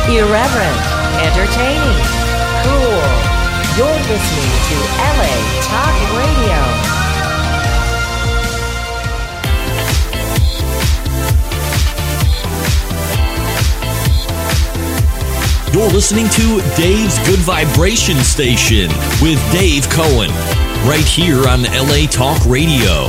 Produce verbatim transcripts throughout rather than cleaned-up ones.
Irreverent, entertaining, cool. You're listening to L A Talk Radio. You're listening to Dave's Good Vibration Station with Dave Cohen, right here on L A Talk Radio.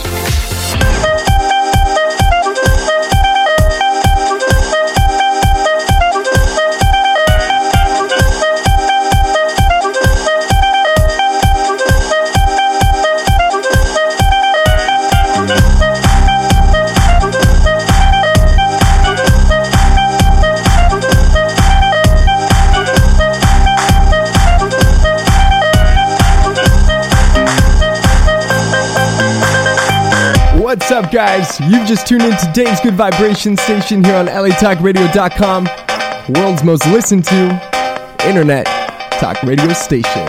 What's up, guys? You've just tuned into Dave's Good Vibration Station here on L A Talk Radio dot com, world's most listened to internet talk radio station.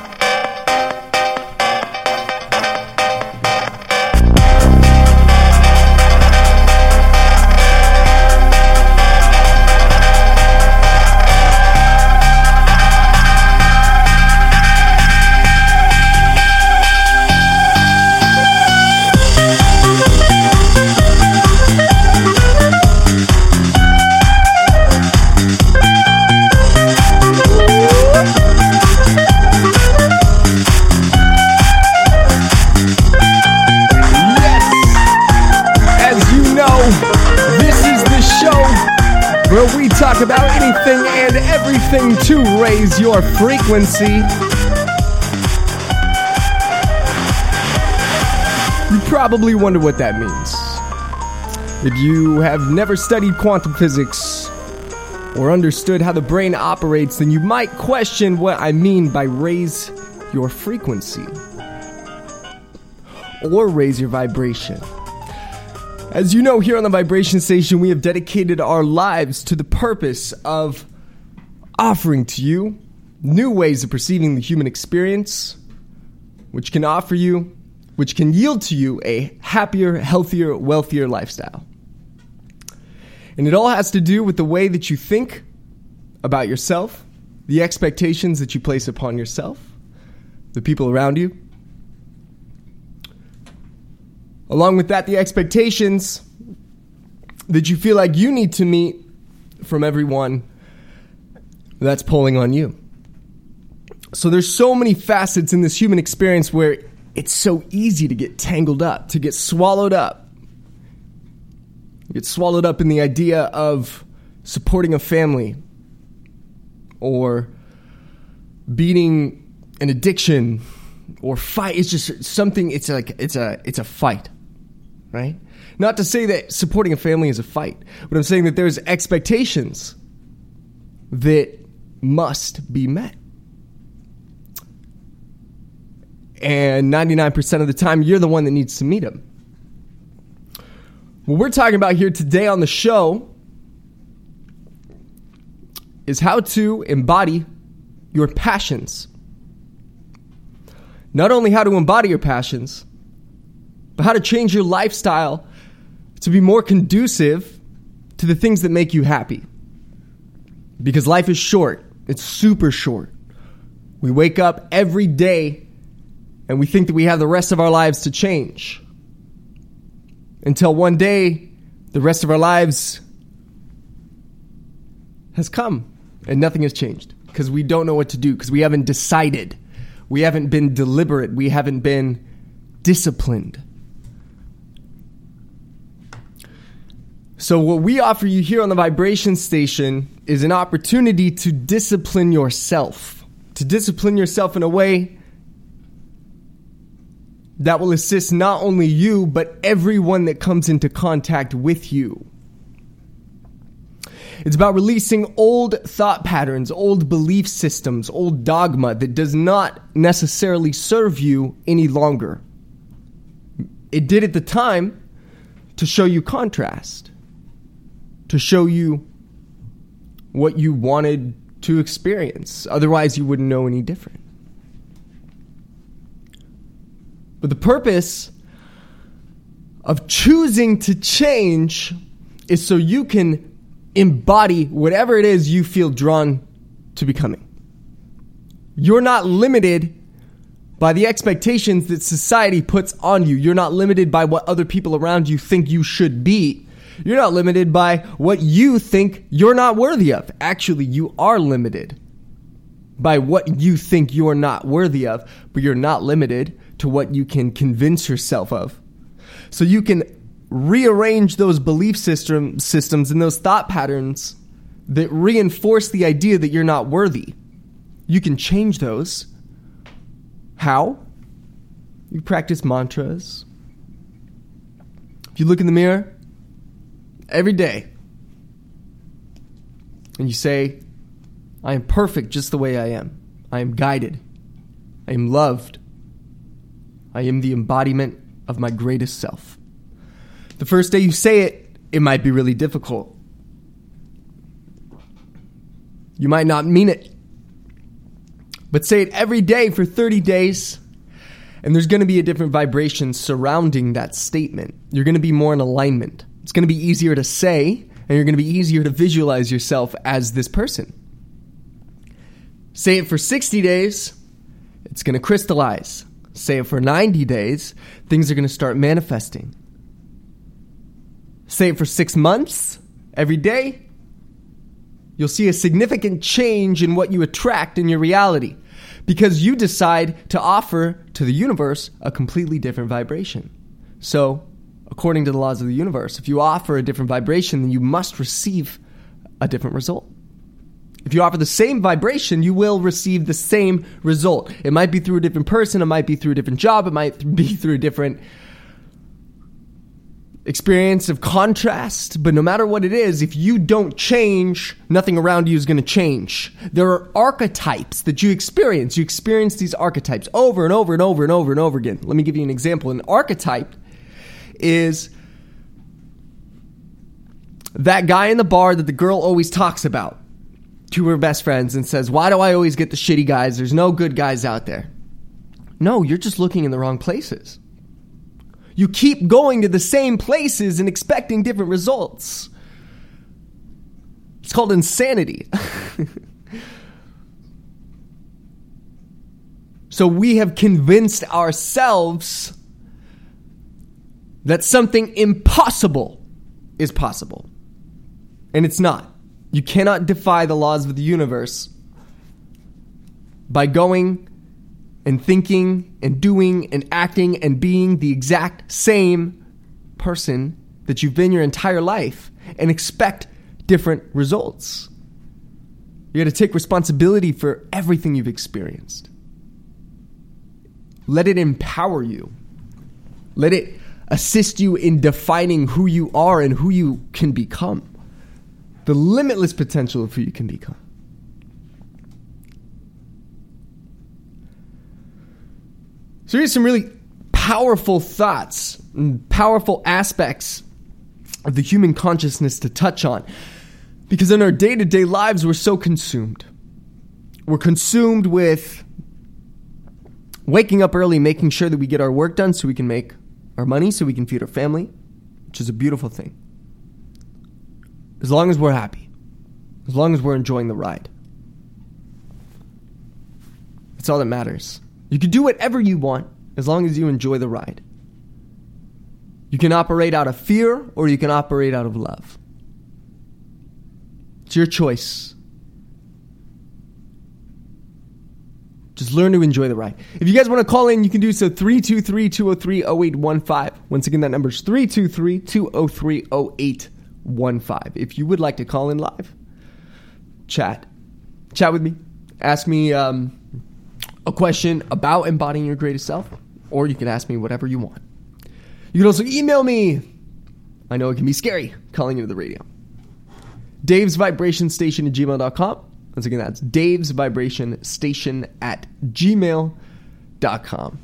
Talk about anything and everything to raise your frequency. You probably wonder what that means. If you have never studied quantum physics or understood how the brain operates, then you might question what I mean by raise your frequency or raise your vibration. As you know, here on the Vibration Station, we have dedicated our lives to the purpose of offering to you new ways of perceiving the human experience, which can offer you, which can yield to you a happier, healthier, wealthier lifestyle. And it all has to do with the way that you think about yourself, the expectations that you place upon yourself, the people around you. Along with that, the expectations that you feel like you need to meet from everyone that's pulling on you. So there's so many facets in this human experience where it's so easy to get tangled up, to get swallowed up. Get swallowed up in the idea of supporting a family or beating an addiction or fight. It's just something, it's like, it's a, it's a fight. Right? Not to say that supporting a family is a fight, but I'm saying that there's expectations that must be met. And ninety-nine percent of the time, you're the one that needs to meet them. What we're talking about here today on the show is how to embody your passions. Not only how to embody your passions, but how to change your lifestyle to be more conducive to the things that make you happy. Because life is short. It's super short. We wake up every day and we think that we have the rest of our lives to change. Until one day, the rest of our lives has come and nothing has changed. Because we don't know what to do. Because we haven't decided. We haven't been deliberate. We haven't been disciplined. So what we offer you here on the Vibration Station is an opportunity to discipline yourself. To discipline yourself in a way that will assist not only you, but everyone that comes into contact with you. It's about releasing old thought patterns, old belief systems, old dogma that does not necessarily serve you any longer. It did at the time to show you contrast. To show you what you wanted to experience. Otherwise, you wouldn't know any different. But the purpose of choosing to change is so you can embody whatever it is you feel drawn to becoming. You're not limited by the expectations that society puts on you. You're not limited by what other people around you think you should be. You're not limited by what you think you're not worthy of. Actually, you are limited by what you think you're not worthy of, but you're not limited to what you can convince yourself of. So you can rearrange those belief system systems and those thought patterns that reinforce the idea that you're not worthy. You can change those. How? You practice mantras. If you look in the mirror every day and you say, I am perfect just the way I am. I am guided. I am loved. I am the embodiment of my greatest self. The first day you say it, it might be really difficult. You might not mean it. But say it every day for thirty days, and there's going to be a different vibration surrounding that statement. You're going to be more in alignment. It's going to be easier to say, and you're going to be easier to visualize yourself as this person. Say it for sixty days, it's going to crystallize. Say it for ninety days, things are going to start manifesting. Say it for six months, every day, you'll see a significant change in what you attract in your reality because you decide to offer to the universe a completely different vibration. So, according to the laws of the universe, if you offer a different vibration, then you must receive a different result. If you offer the same vibration, you will receive the same result. It might be through a different person, it might be through a different job, it might be through a different experience of contrast, but no matter what it is, if you don't change, nothing around you is going to change. There are archetypes that you experience. You experience these archetypes over and over and over and over and over again. Let me give you an example. An archetype is that guy in the bar that the girl always talks about to her best friends and says, why do I always get the shitty guys? There's no good guys out there. No, you're just looking in the wrong places. You keep going to the same places and expecting different results. It's called insanity. So we have convinced ourselves that something impossible is possible. And it's not. You cannot defy the laws of the universe by going and thinking and doing and acting and being the exact same person that you've been your entire life and expect different results. You got to take responsibility for everything you've experienced. Let it empower you. Let it assist you in defining who you are and who you can become. The limitless potential of who you can become. So here's some really powerful thoughts and powerful aspects of the human consciousness to touch on. Because in our day-to-day lives, we're so consumed. We're consumed with waking up early, making sure that we get our work done so we can make our money, so we can feed our family, which is a beautiful thing. As long as we're happy. As long as we're enjoying the ride. That's all that matters. You can do whatever you want as long as you enjoy the ride. You can operate out of fear or you can operate out of love. It's your choice. Just learn to enjoy the ride. If you guys want to call in, you can do so three two three, two oh three, oh eight one five. Once again, that number is three two three, two oh three, oh eight one five. If you would like to call in live, chat. Chat with me. Ask me um, a question about embodying your greatest self, or you can ask me whatever you want. You can also email me. I know it can be scary calling into the radio. Dave's Vibration Station at gmail dot com. Once again, that's Dave's Vibration Station at gmail dot com.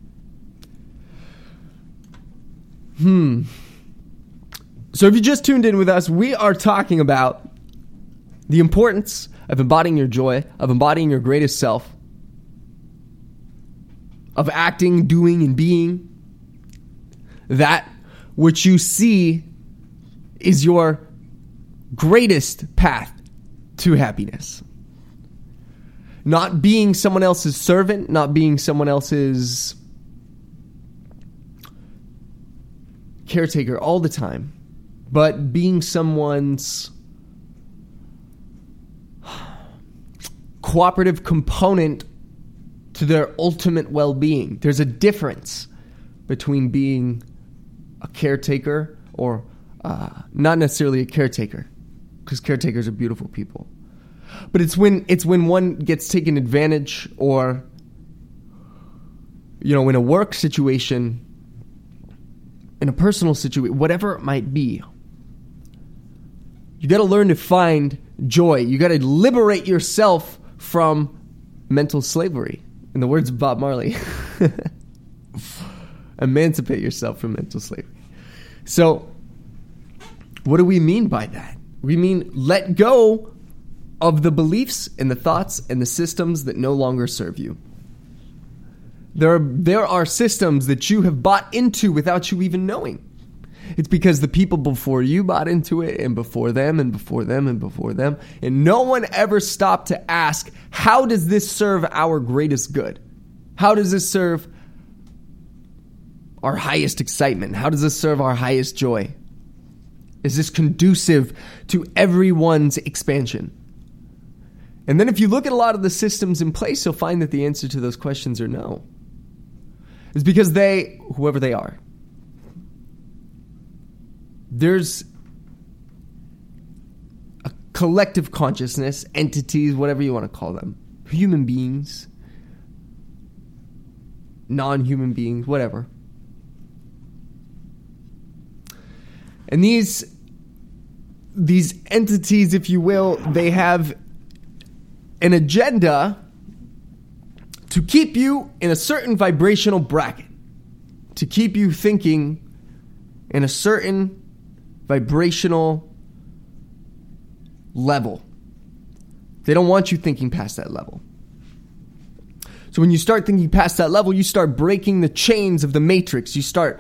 Hmm. So if you just tuned in with us, we are talking about the importance of embodying your joy, of embodying your greatest self, of acting, doing, and being that which you see is your greatest path to happiness. Not being someone else's servant, not being someone else's caretaker all the time, but being someone's cooperative component to their ultimate well-being. There's a difference between being a caretaker or uh, not necessarily a caretaker, because caretakers are beautiful people. But it's when it's when one gets taken advantage, or, you know, in a work situation, in a personal situation, whatever it might be. You got to learn to find joy. You got to liberate yourself from mental slavery. In the words of Bob Marley, emancipate yourself from mental slavery. So, what do we mean by that? We mean let go of the beliefs and the thoughts and the systems that no longer serve you. There are, there are systems that you have bought into without you even knowing. It's because the people before you bought into it, and before them, and before them, and before them. And no one ever stopped to ask, how does this serve our greatest good? How does this serve our highest excitement? How does this serve our highest joy? Is this conducive to everyone's expansion? And then if you look at a lot of the systems in place, you'll find that the answer to those questions are no. It's because they, whoever they are, there's a collective consciousness, entities, whatever you want to call them, human beings, non-human beings, whatever. And these, these entities, if you will, they have an agenda to keep you in a certain vibrational bracket, to keep you thinking in a certain vibrational level. They don't want you thinking past that level. So when you start thinking past that level, you start breaking the chains of the matrix. You start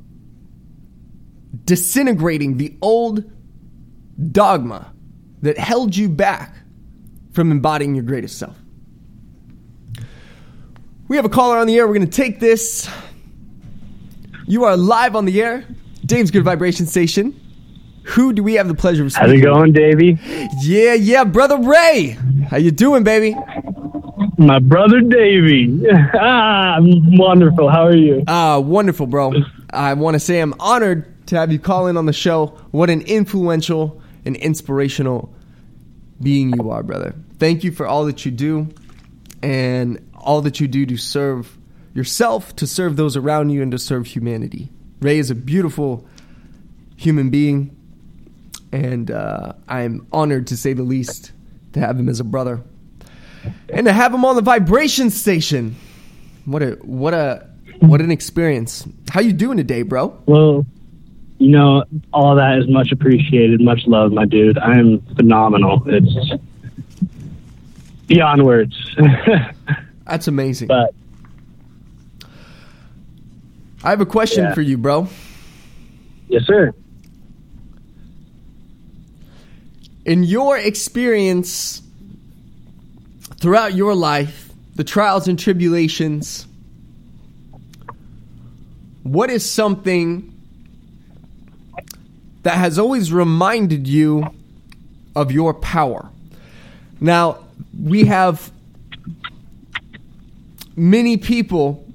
disintegrating the old dogma that held you back from embodying your greatest self. We have a caller on the air. We're going to take this. You are live on the air. Dave's Good Vibration Station. Who do we have the pleasure of speaking How's it going, Davey? Yeah, yeah, Brother Ray. How you doing, baby? My brother Davey. ah, wonderful. How are you? Uh, wonderful, bro. I want to say I'm honored to have you call in on the show. What an influential and inspirational being you are, brother. Thank you for all that you do and all that you do to serve yourself, to serve those around you, and to serve humanity. Ray is a beautiful human being, and uh, I'm honored, to say the least, to have him as a brother and to have him on the vibration station. What a what a what an experience. How you doing today, bro? Well, you know, all that is much appreciated. Much love, my dude. I am phenomenal. It's beyond words. That's amazing. But I have a question yeah. for you, bro. Yes, sir. In your experience throughout your life, the trials and tribulations, what is something that has always reminded you of your power? Now, we have many people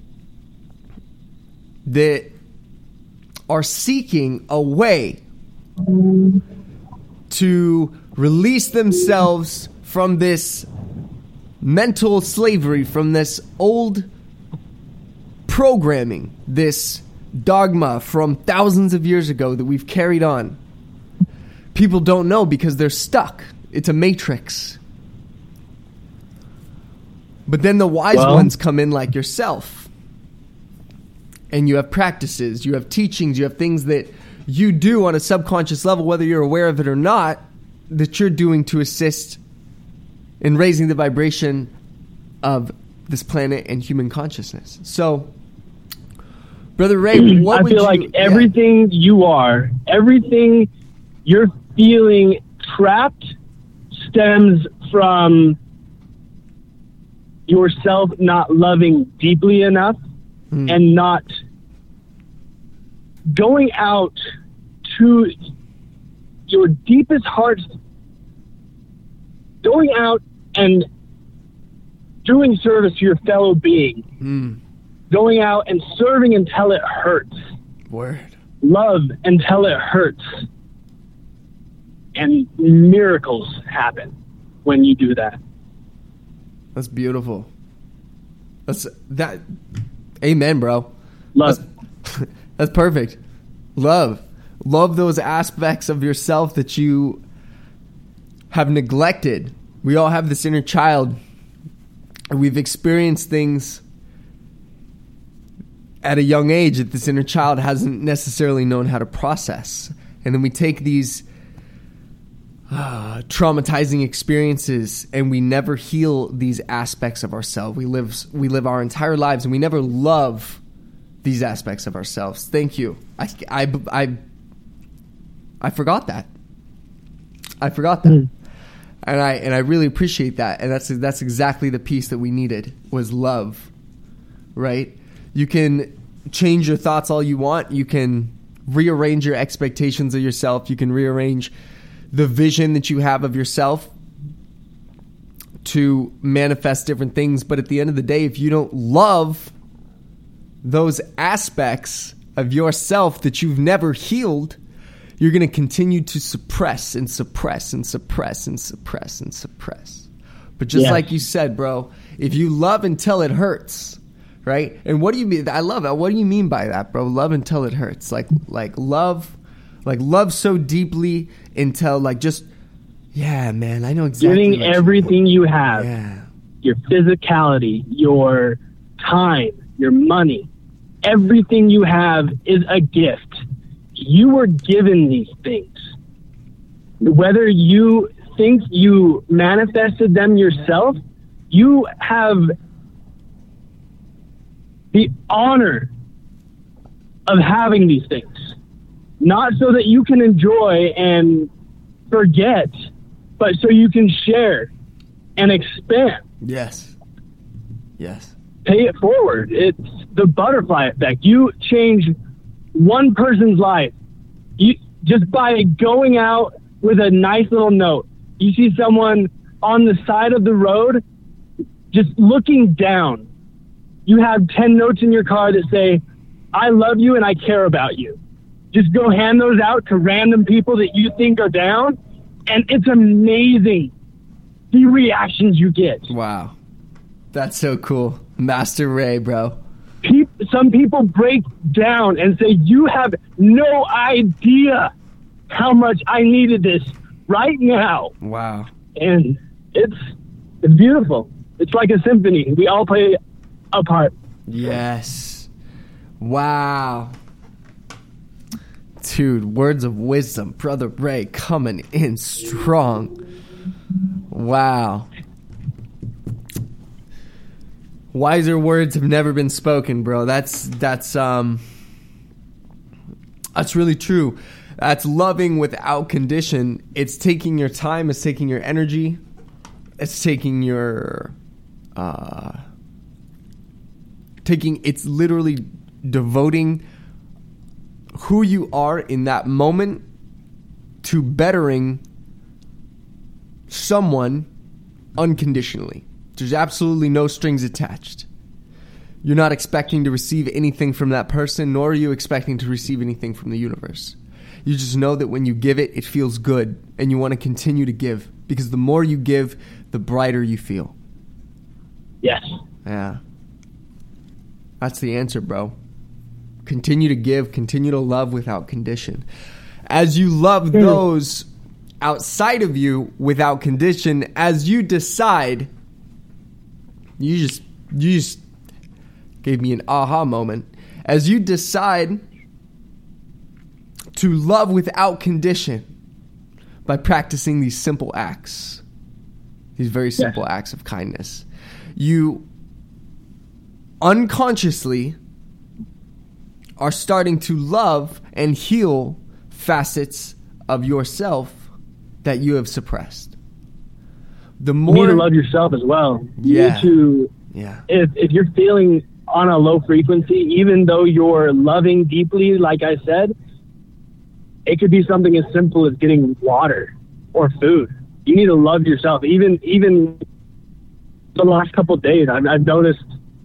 that are seeking a way to release themselves from this mental slavery, from this old programming, this dogma from thousands of years ago that we've carried on. People don't know because they're stuck. It's a matrix. But then the wise well, ones come in like yourself. And you have practices, you have teachings, you have things that you do on a subconscious level, whether you're aware of it or not, that you're doing to assist in raising the vibration of this planet and human consciousness. So, Brother Ray, what I would feel you... like everything yeah. you are, everything you're feeling trapped stems from yourself not loving deeply enough mm. and not going out to your deepest hearts, going out and doing service to your fellow being, mm. going out and serving until it hurts. Word. Love until it hurts. And miracles happen when you do that. That's beautiful. That's that. Amen, bro. Love. That's, that's perfect. Love. Love those aspects of yourself that you have neglected. We all have this inner child. We've experienced things at a young age that this inner child hasn't necessarily known how to process. And then we take these uh, traumatizing experiences and we never heal these aspects of ourselves. We live, we live our entire lives and we never love these aspects of ourselves. Thank you. I, I, I, I forgot that. I forgot that. Mm. And I and I really appreciate that. And that's that's exactly the piece that we needed was love. Right? You can change your thoughts all you want. You can rearrange your expectations of yourself. You can rearrange the vision that you have of yourself to manifest different things. But at the end of the day, if you don't love those aspects of yourself that you've never healed, you're going to continue to suppress and suppress and suppress and suppress and suppress. But just yeah. like you said, bro, if you love until it hurts, right? And what do you mean? I love that. What do you mean by that, bro? Love until it hurts. Like, like love, like love so deeply until like just, yeah, man, I know exactly. Giving everything you, you have, yeah. your physicality, your time, your money, everything you have is a gift. You were given these things. Whether you think you manifested them yourself, you have the honor of having these things. Not so that you can enjoy and forget, but so you can share and expand. Yes. Yes. Pay it forward. It's the butterfly effect. You change one person's life, you just by going out with a nice little note. You see someone on the side of the road, just looking down. You have ten notes in your car that say, "I love you and I care about you." Just go hand those out to random people that you think are down, and it's amazing the reactions you get. Wow, that's so cool, Master Ray, bro. People, some people break down and say, "You have no idea how much I needed this right now." Wow. And it's it's beautiful. It's like a symphony. We all play a part. Yes. Wow. Dude, words of wisdom. Brother Ray coming in strong. Wow. Wiser words have never been spoken, bro. That's that's um that's really true. That's loving without condition. It's taking your time, it's taking your energy, it's taking your uh taking it's literally devoting who you are in that moment to bettering someone unconditionally. There's absolutely no strings attached. You're not expecting to receive anything from that person, nor are you expecting to receive anything from the universe. You just know that when you give it, it feels good, and you want to continue to give, because the more you give, the brighter you feel. Yes. Yeah. That's the answer, bro. Continue to give, continue to love without condition. As you love those outside of you without condition, as you decide... You just, you just gave me an aha moment. As you decide to love without condition by practicing these simple acts, these very simple yes. acts of kindness, you unconsciously are starting to love and heal facets of yourself that you have suppressed. The You more need to love yourself as well. You Yeah. need to, yeah, if, if you're feeling on a low frequency, even though you're loving deeply, like I said, it could be something as simple as getting water or food. You need to love yourself. Even even the last couple of days, I've, I've noticed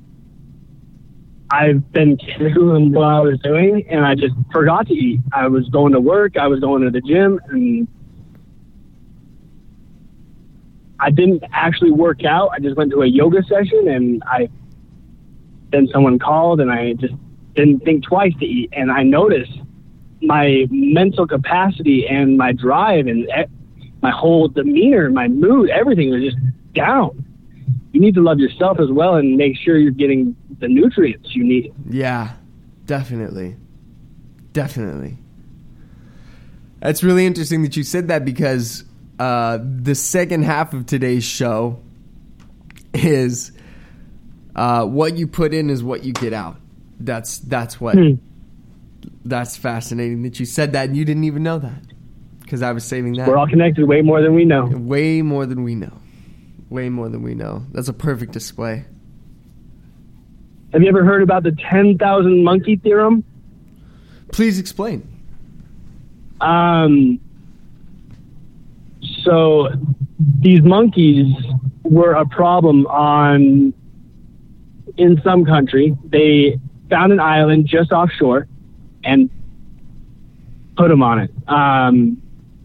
I've been doing what I was doing, and I just forgot to eat. I was going to work, I was going to the gym, and I didn't actually work out. I just went to a yoga session, and I then someone called, and I just didn't think twice to eat. And I noticed my mental capacity and my drive and my whole demeanor, my mood, everything was just down. You need to love yourself as well and make sure you're getting the nutrients you need. yeah, definitely, definitely. That's really interesting that you said that, because uh, the second half of today's show is uh, what you put in is what you get out. That's that's what. Hmm. That's fascinating that you said that and you didn't even know that, because I was saving that. We're all connected way more than we know. Way more than we know. Way more than we know. That's a perfect display. Have you ever heard about the ten thousand monkey theorem? Please explain. Um, so these monkeys were a problem on in some country. They found an island just offshore and put them on it. Um,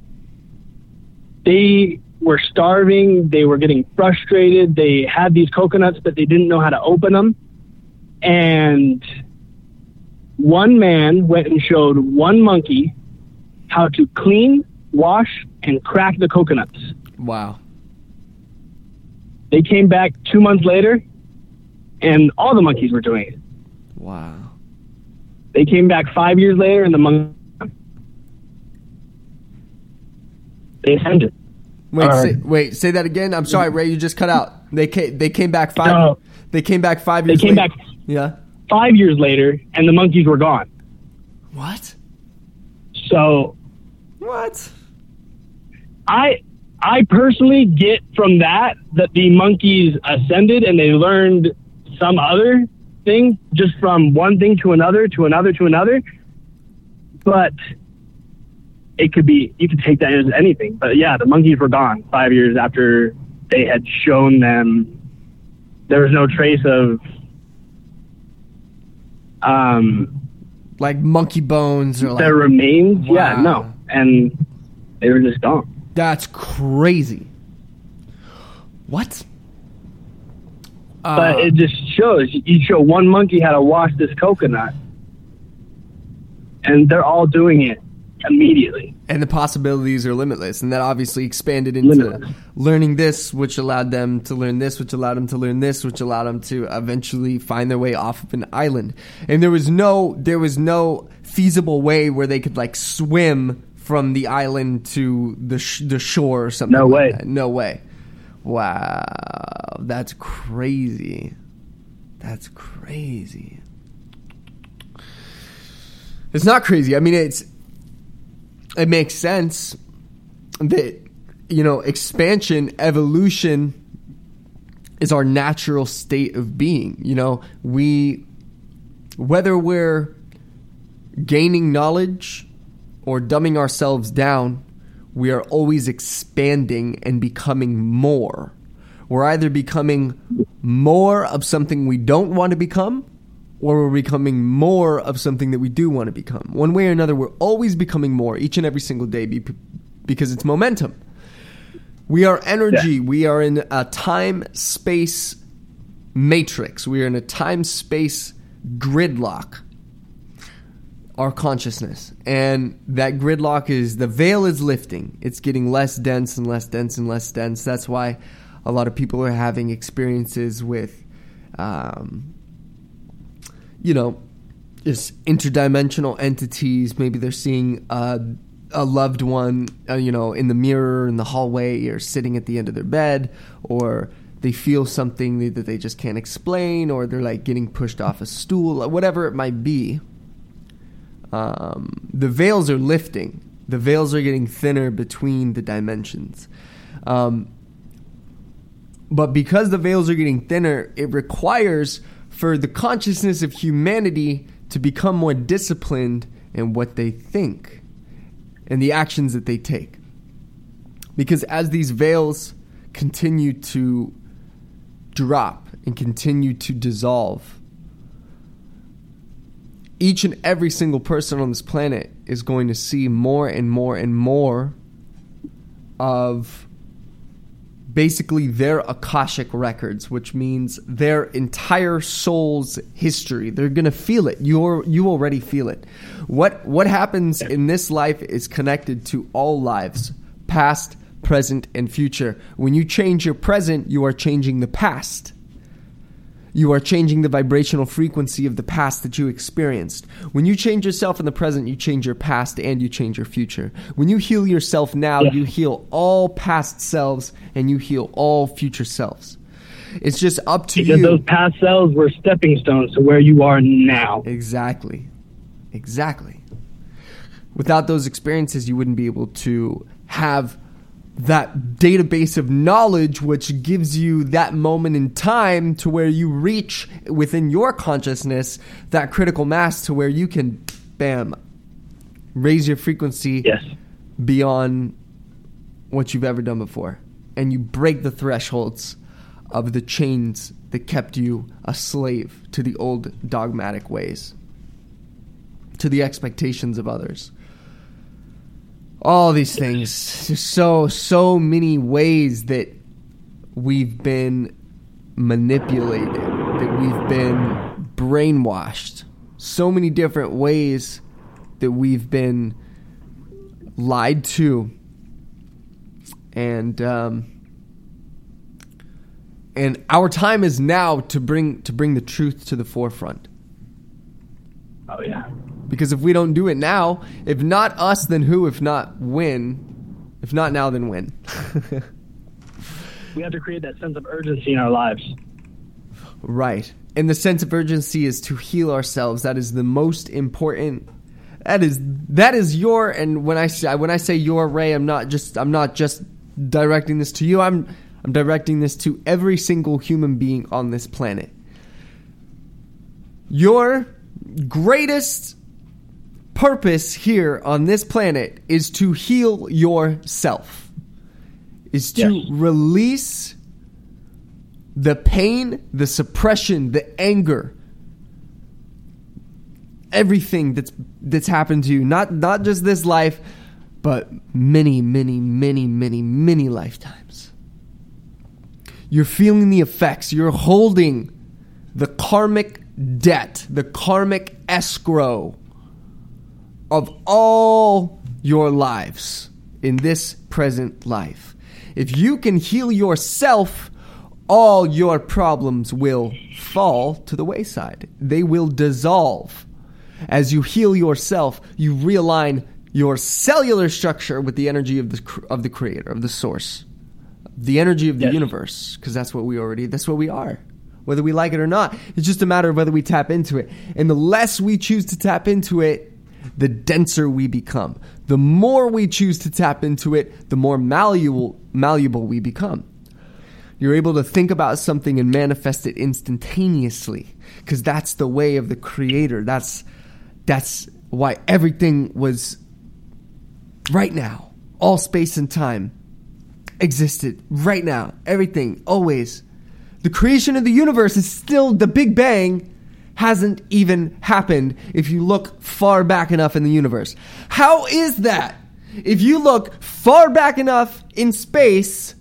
they were starving. They were getting frustrated. They had these coconuts, but they didn't know how to open them. And one man went and showed one monkey how to clean, wash, and crack the coconuts. Wow. They came back two months later, and all the monkeys were doing it. Wow. They came back five years later, and the monkeys, they ascended. Wait, Uh, say, wait, say that again. I'm sorry, Ray. You just cut out. They came. They came back five. No. They came back five They years. came later. back Yeah. five years later, and the monkeys were gone. What? So What? I I personally get from that that the monkeys ascended and they learned some other thing just from one thing to another to another to another. But it could be, you could take that as anything. But yeah, the monkeys were gone five years after they had shown them. There was no trace of um, Like monkey bones or like. their remains. Wow. Yeah, no. And they were just gone. That's crazy. What? But Uh, it just shows, you show one monkey how to wash this coconut, and they're all doing it immediately. and the possibilities are limitless, and that obviously expanded into Limitless. learning this, which allowed them to learn this, which allowed them to learn this, which allowed them to eventually find their way off of an island. And there was no, there was no feasible way where they could like swim from the island to the sh- the shore or something. No like way. that. No way. Wow, that's crazy. That's crazy. It's not crazy. I mean, it's it makes sense that, you know, expansion, evolution is our natural state of being. You know, we, whether we're gaining knowledge or dumbing ourselves down, we are always expanding and becoming more. We're either becoming more of something we don't want to become, or we're becoming more of something that we do want to become. One way or another, we're always becoming more each and every single day be- because it's momentum. We are energy. Yeah. We are in a time-space matrix. We are in a time-space gridlock. Our consciousness. And that gridlock is, the veil is lifting. It's getting less dense and less dense and less dense. That's why a lot of people are having experiences with, um, you know, just interdimensional entities. Maybe they're seeing uh, a loved one, uh, you know, in the mirror, in the hallway, or sitting at the end of their bed, or they feel something that they just can't explain, or they're like getting pushed off a stool, whatever it might be. Um, the veils are lifting, The veils are getting thinner between the dimensions. Um, but because the veils are getting thinner, it requires for the consciousness of humanity to become more disciplined in what they think and the actions that they take. Because as these veils continue to drop and continue to dissolve, each and every single person on this planet is going to see more and more and more of basically their Akashic records, which means their entire soul's history. They're going to feel it. You're, you already feel it. What, what happens in this life is connected to all lives, past, present, and future. When you change your present, you are changing the past. You are changing the vibrational frequency of the past that you experienced. When you change yourself in the present, you change your past and you change your future. When you heal yourself now, yeah. you heal all past selves and you heal all future selves. It's just up to because you. Those past selves were stepping stones to where you are now. Exactly. Exactly. Without those experiences, you wouldn't be able to have that database of knowledge which gives you that moment in time to where you reach within your consciousness that critical mass to where you can, bam, raise your frequency yes. beyond what you've ever done before. And you break the thresholds of the chains that kept you a slave to the old dogmatic ways, to the expectations of others. All these things, there's so, so many ways that we've been manipulated, that we've been brainwashed. So many different ways that we've been lied to. And um, and our time is now to bring to bring the truth to the forefront. Oh, yeah. Because if we don't do it now, if not us, then who? If not when? If not now, then when? We have to create that sense of urgency in our lives. Right. And the sense of urgency is to heal ourselves. That is the most important. That is that is your. And when I say when I say your, Ray, I'm not just I'm not just directing this to you. I'm I'm directing this to every single human being on this planet. Your greatest purpose here on this planet is to heal yourself, is to yes. release the pain, the suppression, the anger, everything that's that's happened to you, not not just this life, but many, many, many, many, many lifetimes. You're feeling the effects. You're holding the karmic debt, the karmic escrow of all your lives in this present life. If you can heal yourself, all your problems will fall to the wayside. They will dissolve. As you heal yourself, you realign your cellular structure with the energy of the of the creator, of the source, the energy of the yes. universe, because that's what we already, that's what we are. Whether we like it or not, it's just a matter of whether we tap into it. And the less we choose to tap into it, the denser we become. The more we choose to tap into it, the more malleable, malleable we become. You're able to think about something and manifest it instantaneously, because that's the way of the creator. That's that's why everything was right now. All space and time existed right now. Everything, always. The creation of the universe is still, the Big Bang hasn't even happened if you look far back enough in the universe. How is that? If you look far back enough in space,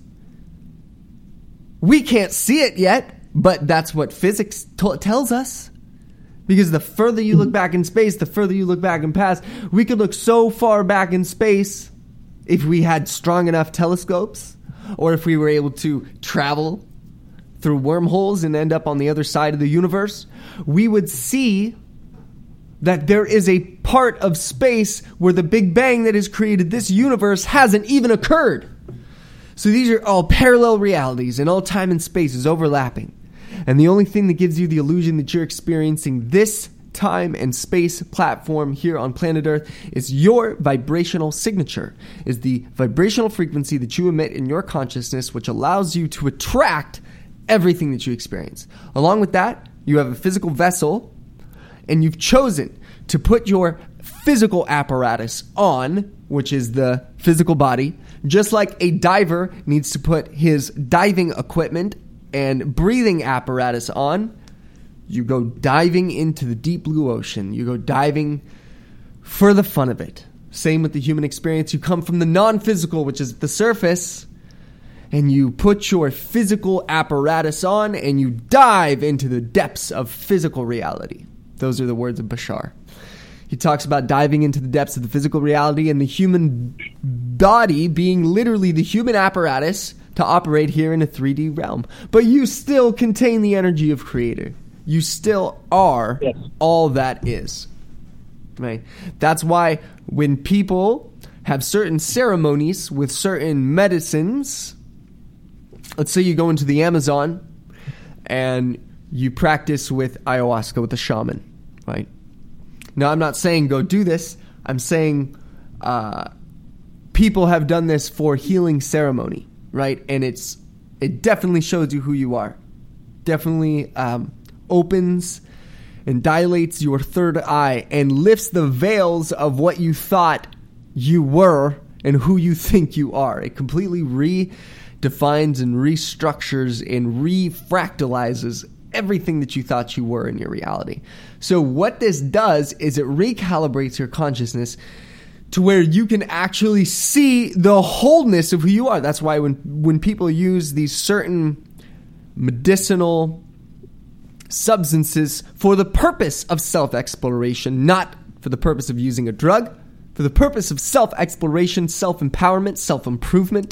we can't see it yet, but that's what physics t- tells us. Because the further you look back in space, the further you look back in past, we could look so far back in space if we had strong enough telescopes, or if we were able to travel through wormholes and end up on the other side of the universe, we would see that there is a part of space where the Big Bang that has created this universe hasn't even occurred. So these are all parallel realities, and all time and space is overlapping. And the only thing that gives you the illusion that you're experiencing this time, and space platform here on planet Earth is your vibrational signature, is the vibrational frequency that you emit in your consciousness, which allows you to attract everything that you experience. Along with that, you have a physical vessel, and you've chosen to put your physical apparatus on, which is the physical body, just like a diver needs to put his diving equipment and breathing apparatus on. You go diving into the deep blue ocean. You go diving for the fun of it. Same with the human experience. You come from the non-physical, which is the surface, and you put your physical apparatus on and you dive into the depths of physical reality. Those are the words of Bashar. He talks about diving into the depths of the physical reality and the human body being literally the human apparatus to operate here in a three D realm. But you still contain the energy of Creator. You still are yes. all that is. Right? That's why when people have certain ceremonies with certain medicines, let's say you go into the Amazon and you practice with ayahuasca with a shaman, right? Now, I'm not saying go do this. I'm saying uh, people have done this for healing ceremony, right? And it's it definitely shows you who you are. Definitely um, opens and dilates your third eye and lifts the veils of what you thought you were and who you think you are. It completely redefines and restructures and refractalizes everything that you thought you were in your reality. So what this does is it recalibrates your consciousness to where you can actually see the wholeness of who you are. That's why when, when people use these certain medicinal substances for the purpose of self-exploration, not for the purpose of using a drug, for the purpose of self-exploration, self-empowerment, self-improvement,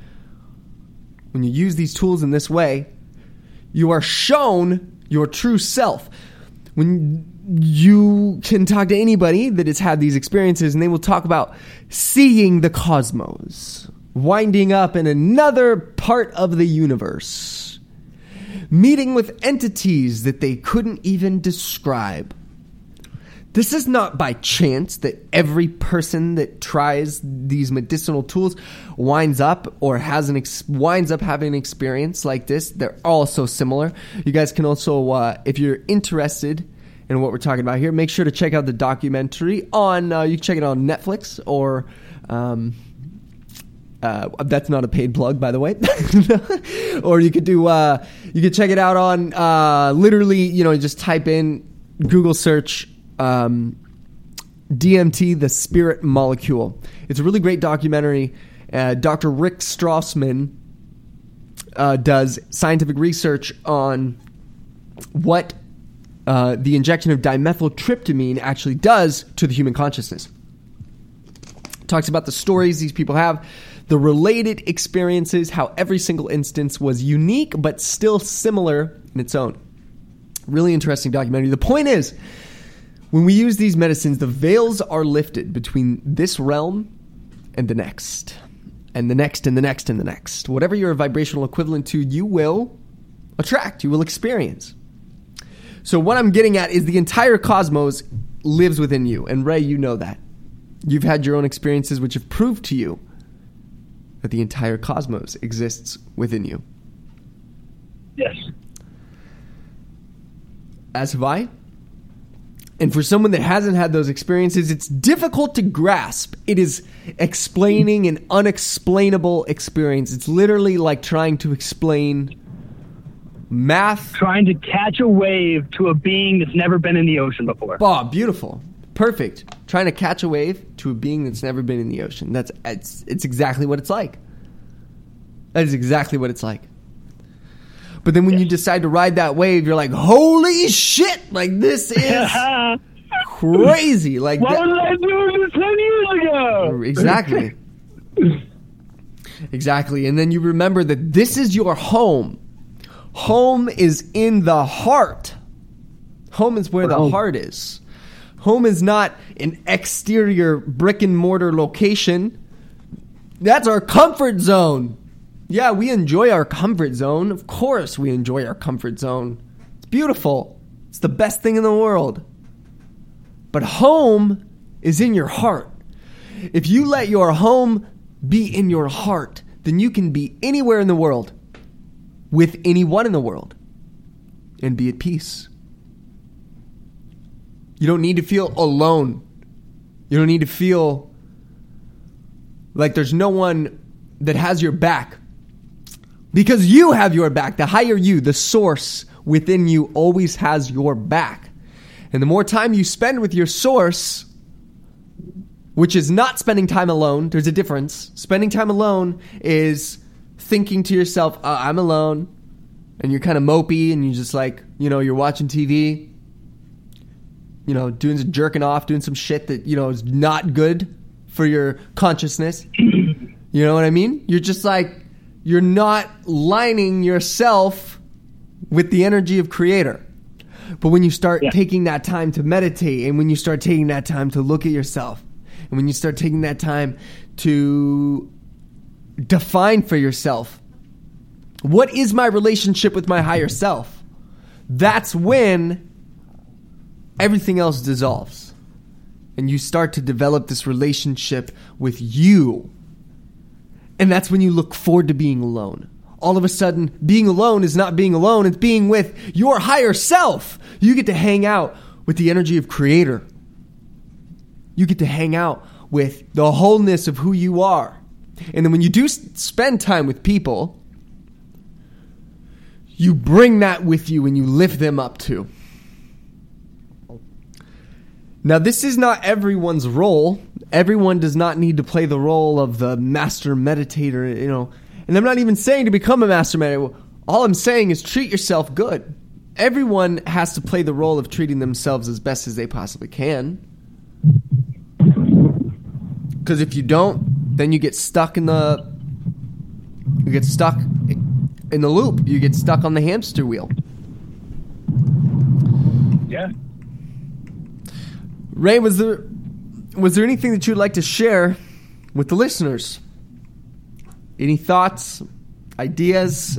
when you use these tools in this way, you are shown your true self. When you can talk to anybody that has had these experiences, and they will talk about seeing the cosmos, winding up in another part of the universe, meeting with entities that they couldn't even describe. This is not by chance that every person that tries these medicinal tools winds up or has an ex- winds up having an experience like this. They're all so similar. You guys can also, uh, if you're interested in what we're talking about here, make sure to check out the documentary on. Uh, you can check it on Netflix or. Um, Uh, that's not a paid plug, by the way. Or you could do, uh, you could check it out on, uh, literally, you know, just type in, Google search, um, D M T, the spirit molecule. It's a really great documentary. Uh, Doctor Rick Strassman, uh, does scientific research on what, uh, the injection of dimethyltryptamine actually does to the human consciousness. Talks about the stories these people have, the related experiences, how every single instance was unique but still similar in its own. Really interesting documentary. The point is, when we use these medicines, the veils are lifted between this realm and the next, and the next, and the next, and the next. Whatever your vibrational equivalent to, you will attract, you will experience. So what I'm getting at is the entire cosmos lives within you. And Ray, you know that. You've had your own experiences which have proved to you that the entire cosmos exists within you. Yes. As have I. And for someone that hasn't had those experiences, it's difficult to grasp. It is explaining an unexplainable experience. It's literally like trying to explain math. Trying to catch a wave to a being that's never been in the ocean before. Oh, beautiful. Perfect. Trying to catch a wave to a being that's never been in the ocean. That's it's it's exactly what it's like. That is exactly what it's like. But then when yes. you decide to ride that wave, you're like, holy shit! Like, this is crazy. Like, what that, was I doing this ten years ago? Exactly. Exactly. And then you remember that this is your home. Home is in the heart. Home is where the heart is. Home is not an exterior brick and mortar location. That's our comfort zone. Yeah, we enjoy our comfort zone. Of course we enjoy our comfort zone. It's beautiful. It's the best thing in the world. But home is in your heart. If you let your home be in your heart, then you can be anywhere in the world with anyone in the world and be at peace. You don't need to feel alone. You don't need to feel like there's no one that has your back. Because you have your back. The higher you, the source within you always has your back. And the more time you spend with your source, which is not spending time alone, there's a difference. Spending time alone is thinking to yourself, oh, I'm alone. And you're kind of mopey and you're just like, you know, you're watching T V, you know, doing some jerking off, doing some shit that, you know, is not good for your consciousness. You know what I mean? You're just like, you're not lining yourself with the energy of Creator. But when you start yeah. taking that time to meditate, and when you start taking that time to look at yourself, and when you start taking that time to define for yourself, what is my relationship with my higher self? That's when everything else dissolves. And you start to develop this relationship with you. And that's when you look forward to being alone. All of a sudden, being alone is not being alone. It's being with your higher self. You get to hang out with the energy of Creator. You get to hang out with the wholeness of who you are. And then when you do spend time with people, you bring that with you and you lift them up too. Now, this is not everyone's role. Everyone does not need to play the role of the master meditator, you know. And I'm not even saying to become a master meditator. All I'm saying is treat yourself good. Everyone has to play the role of treating themselves as best as they possibly can. Because if you don't, then you get stuck in the you get stuck in the loop. You get stuck on the hamster wheel. Yeah. Ray, was there was there anything that you'd like to share with the listeners? Any thoughts, ideas,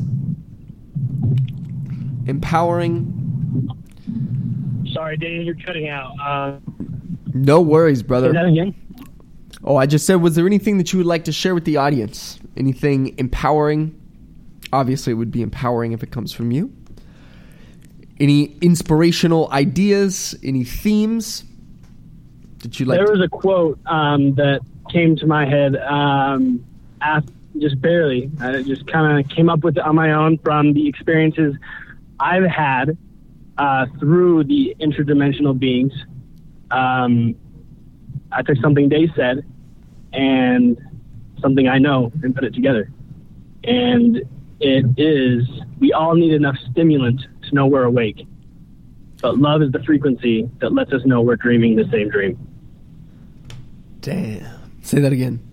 empowering? Sorry, Dave, you're cutting out. Uh, no worries, brother. Say that again? Oh, I just said, was there anything that you would like to share with the audience? Anything empowering? Obviously, it would be empowering if it comes from you. Any inspirational ideas? Any themes that you'd like There to... was a quote um, that came to my head um, after, just barely. I just kind of came up with it on my own from the experiences I've had uh, through the interdimensional beings. Um, I took something Dave said and something I know and put it together. And it is, we all need enough stimulant to know we're awake. But love is the frequency that lets us know we're dreaming the same dream. Damn. Say that again.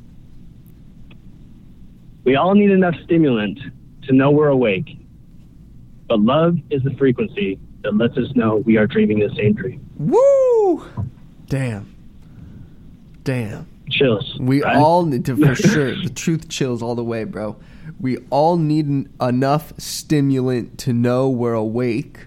We all need enough stimulant to know we're awake. But love is the frequency that lets us know we are dreaming the same dream. Woo! Damn. Damn. Chills. We right? all need to, for sure. The truth chills all the way, bro. We all need an, enough stimulant to know we're awake.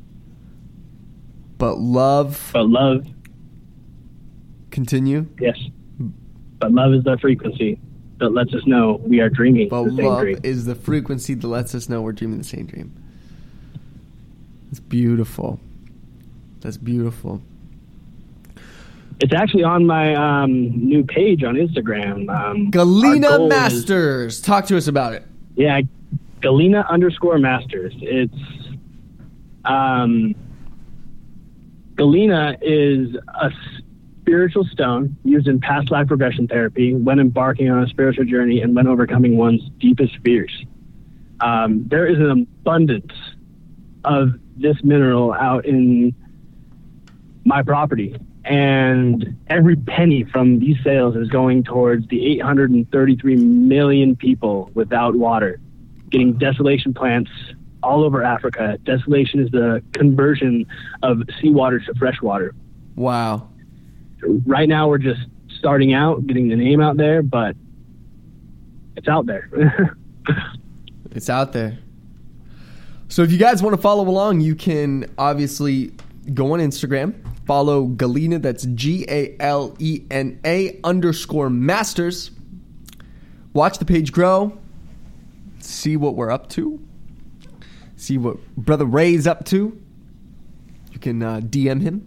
But love. But love. Continue. Yes. But love is the frequency that lets us know we are dreaming but the same love dream. is the frequency that lets us know we're dreaming the same dream. It's beautiful. That's beautiful. It's actually on my um, new page on Instagram. Um, Galena Masters. Is, Talk to us about it. Yeah, Galena underscore Masters. It's um, Galena is a spiritual stone used in past life regression therapy when embarking on a spiritual journey and when overcoming one's deepest fears. Um, there is an abundance of this mineral out in my property. And every penny from these sales is going towards the eight hundred thirty-three million people without water, getting desolation plants all over Africa. Desolation is the conversion of seawater to fresh water. Wow. Right now we're just starting out, getting the name out there, but it's out there. It's out there. So if you guys want to follow along, you can obviously go on Instagram Follow Galena, that's G A L E N A underscore masters. Watch the page grow. See what we're up to. See what Brother Ray's up to. You can uh, D M him.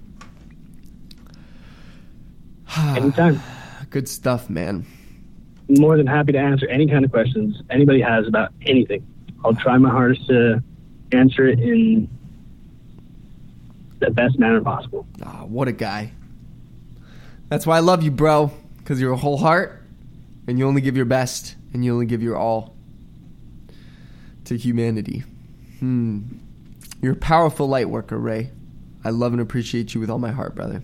Anytime. Good stuff, man. More than happy to answer any kind of questions anybody has about anything. I'll try my hardest to answer it in the best manner possible. Oh, what a guy. That's why I love you, bro. Because you're a whole heart, and you only give your best, and you only give your all to humanity. Hmm. You're a powerful light worker, Ray. I love and appreciate you with all my heart, brother.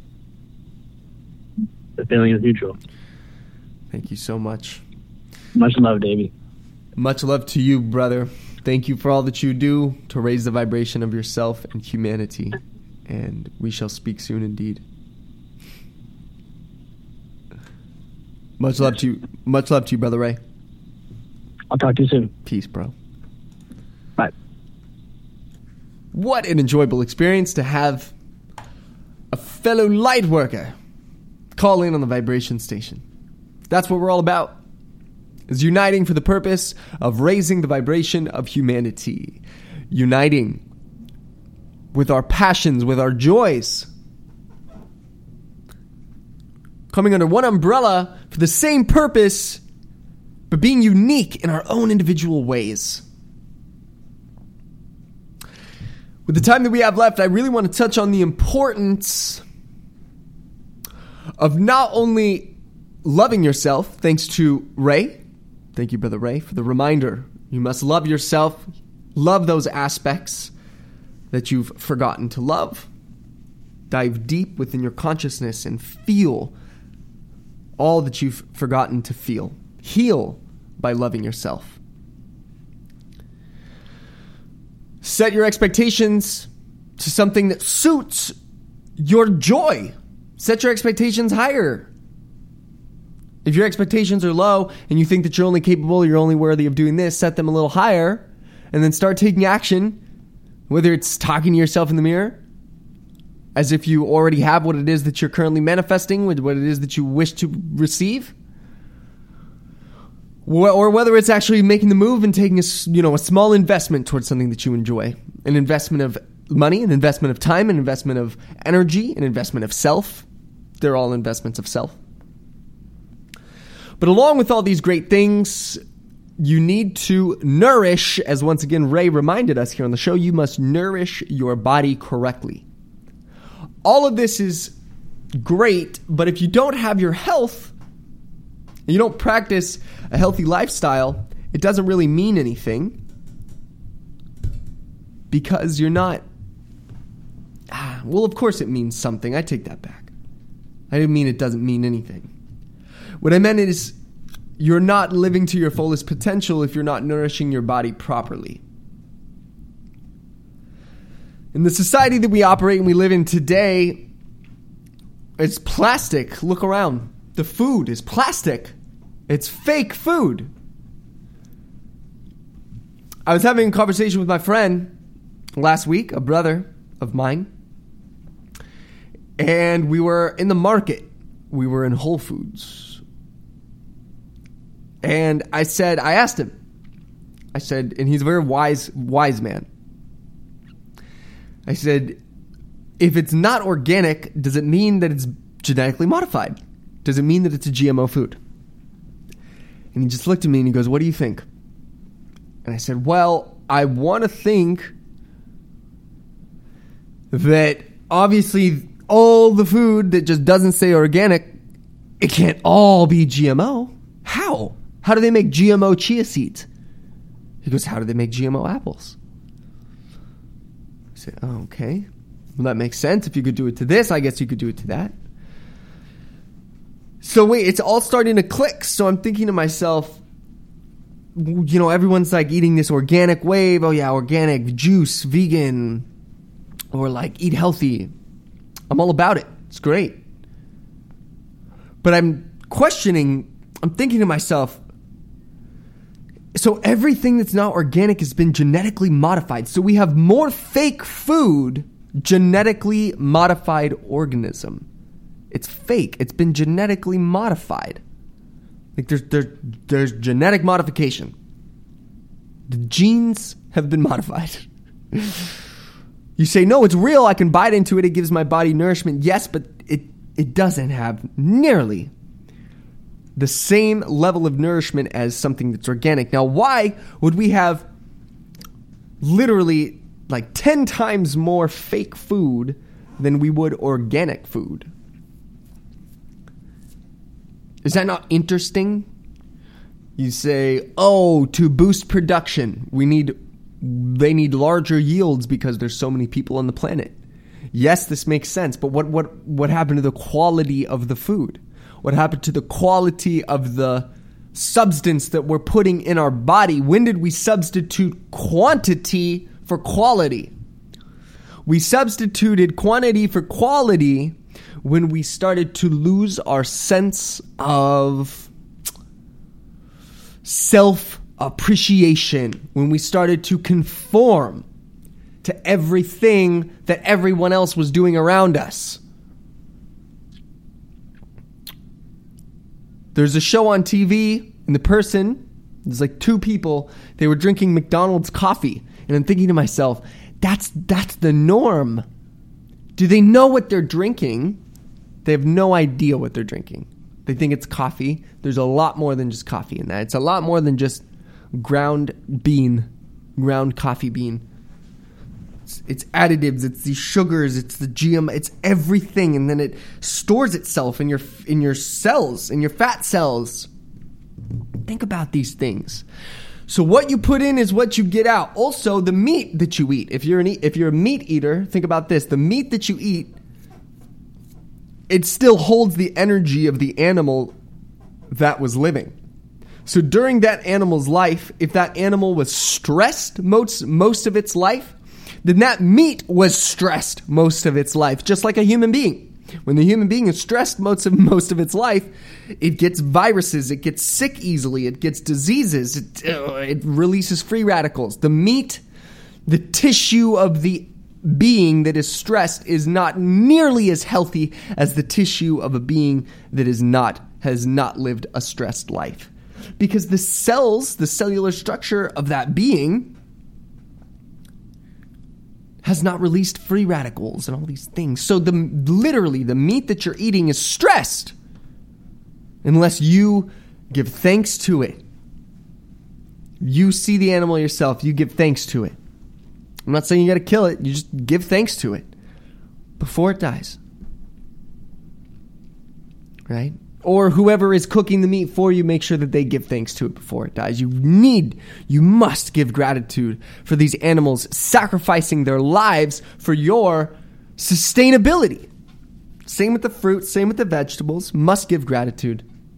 The feeling is mutual. Thank you so much. Much love, Davey. Much love to you, brother. Thank you for all that you do to raise the vibration of yourself and humanity. And we shall speak soon indeed. Much love to you. Much love to you, Brother Ray. I'll talk to you soon. Peace, bro. Bye. What an enjoyable experience to have a fellow light worker call in on the vibration station. That's what we're all about. Is uniting for the purpose of raising the vibration of humanity. Uniting with our passions, with our joys. Coming under one umbrella for the same purpose, but being unique in our own individual ways. With the time that we have left, I really want to touch on the importance of not only loving yourself, thanks to Ray. Thank you, Brother Ray, for the reminder. You must love yourself, love those aspects that you've forgotten to love. Dive deep within your consciousness and feel all that you've forgotten to feel. Heal by loving yourself. Set your expectations to something that suits your joy. Set your expectations higher. If your expectations are low and you think that you're only capable, you're only worthy of doing this, set them a little higher and then start taking action. Whether it's talking to yourself in the mirror as if you already have what it is that you're currently manifesting, with what it is that you wish to receive, or whether it's actually making the move and taking a, you know, a small investment towards something that you enjoy. An investment of money, an investment of time, an investment of energy, an investment of self. They're all investments of self. But along with all these great things, you need to nourish, as once again Ray reminded us here on the show, you must nourish your body correctly. All of this is great, but if you don't have your health, and you don't practice a healthy lifestyle, it doesn't really mean anything. Because you're not... Ah, well, of course it means something. I take that back. I didn't mean it doesn't mean anything. What I meant is you're not living to your fullest potential if you're not nourishing your body properly. In the society that we operate and we live in today, it's plastic. Look around. The food is plastic. It's fake food. I was having a conversation with my friend last week, a brother of mine, and we were in the market. We were in Whole Foods. And I said, I asked him, I said, and he's a very wise, wise man. I said, if it's not organic, does it mean that it's genetically modified? Does it mean that it's a G M O food? And he just looked at me and he goes, what do you think? And I said, well, I want to think that obviously all the food that just doesn't say organic, it can't all be G M O. How? How do they make G M O chia seeds? He goes, how do they make G M O apples? I said, oh, okay. Well, that makes sense. If you could do it to this, I guess you could do it to that. So wait, it's all starting to click. So I'm thinking to myself, you know, everyone's like eating this organic wave. Oh yeah, organic, juice, vegan, or like eat healthy. I'm all about it. It's great. But I'm questioning, I'm thinking to myself, so everything that's not organic has been genetically modified. So we have more fake food genetically modified organism. It's fake. It's been genetically modified. Like there's there's there's genetic modification. The genes have been modified. You say, no, it's real. I can bite into it. It gives my body nourishment. Yes, but it it doesn't have nearly the same level of nourishment as something that's organic. Now, why would we have literally like ten times more fake food than we would organic food? Is that not interesting? You say, oh, to boost production, we need they need larger yields because there's so many people on the planet. Yes, this makes sense, but what what what happened to the quality of the food? What happened to the quality of the substance that we're putting in our body? When did we substitute quantity for quality? We substituted quantity for quality when we started to lose our sense of self-appreciation, when we started to conform to everything that everyone else was doing around us. There's a show on T V, and the person, there's like two people, they were drinking McDonald's coffee, and I'm thinking to myself, that's that's the norm. Do they know what they're drinking? They have no idea what they're drinking. They think it's coffee. There's a lot more than just coffee in that. It's a lot more than just ground bean, ground coffee bean. It's, it's additives. It's these sugars. It's the G M. It's everything, and then it stores itself in your in your cells, in your fat cells. Think about these things. So what you put in is what you get out. Also, the meat that you eat. If you're an if you're a meat eater, think about this. The meat that you eat, it still holds the energy of the animal that was living. So during that animal's life, if that animal was stressed most, most of its life, then that meat was stressed most of its life, just like a human being. When the human being is stressed most of most of its life, it gets viruses, it gets sick easily, it gets diseases, it, uh, it releases free radicals. The meat, the tissue of the being that is stressed is not nearly as healthy as the tissue of a being that is not has not lived a stressed life. Because the cells, the cellular structure of that being has not released free radicals and all these things. So the literally the meat that you're eating is stressed unless you give thanks to it. You see the animal yourself, you give thanks to it. I'm not saying you got to kill it. You just give thanks to it before it dies. Right? Or whoever is cooking the meat for you, make sure that they give thanks to it before it dies. You need, you must give gratitude for these animals sacrificing their lives for your sustainability. Same with the fruit, same with the vegetables. Must give gratitude.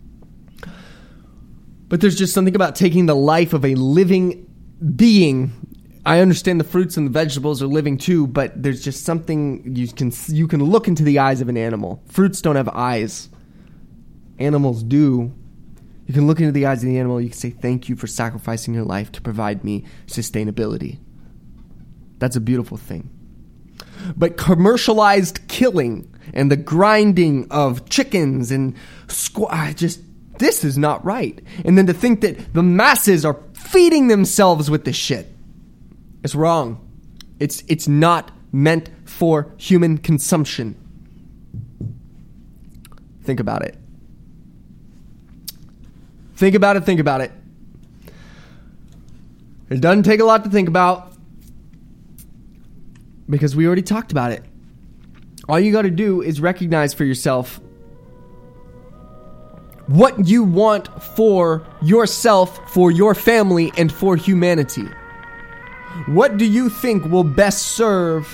But there's just something about taking the life of a living being. I understand the fruits and the vegetables are living too, but there's just something you can you can look into the eyes of an animal. Fruits don't have eyes. Animals do. You can look into the eyes of the animal. You can say, thank you for sacrificing your life to provide me sustainability. That's a beautiful thing. But commercialized killing and the grinding of chickens and squ- just this is not right. And then to think that the masses are feeding themselves with this shit. It's wrong. It's it's not meant for human consumption. Think about it. Think about it, think about it. It doesn't take a lot to think about because we already talked about it. All you got to do is recognize for yourself what you want for yourself, for your family, and for humanity. What do you think will best serve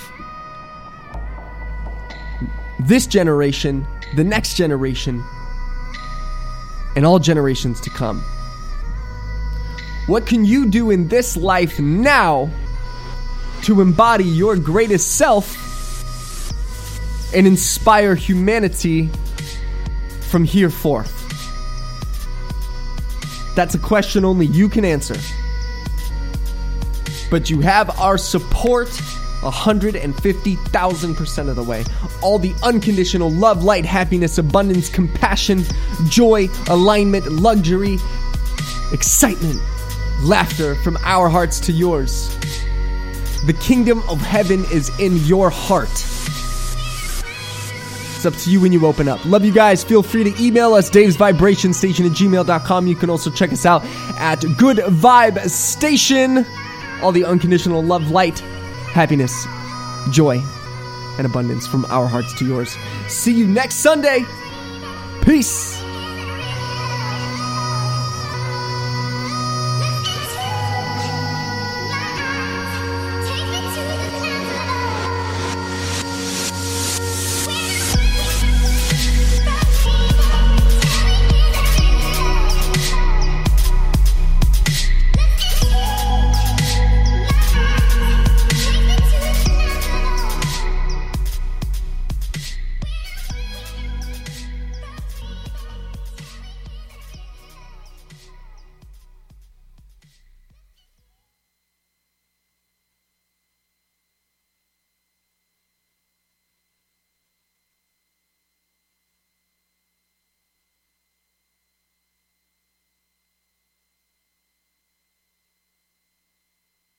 this generation, the next generation, and all generations to come? What can you do in this life now to embody your greatest self and inspire humanity from here forth? That's a question only you can answer. But you have our support one hundred fifty thousand percent of the way. All the unconditional love, light, happiness, abundance, compassion, joy, alignment, luxury, excitement, laughter from our hearts to yours. The kingdom of heaven is in your heart. It's up to you when you open up. Love you guys. Feel free to email us, Dave's Vibration Station at gmail dot com. You can also check us out at Good Vibe Station. All the unconditional love, light, happiness, joy, and abundance from our hearts to yours. See you next Sunday. Peace.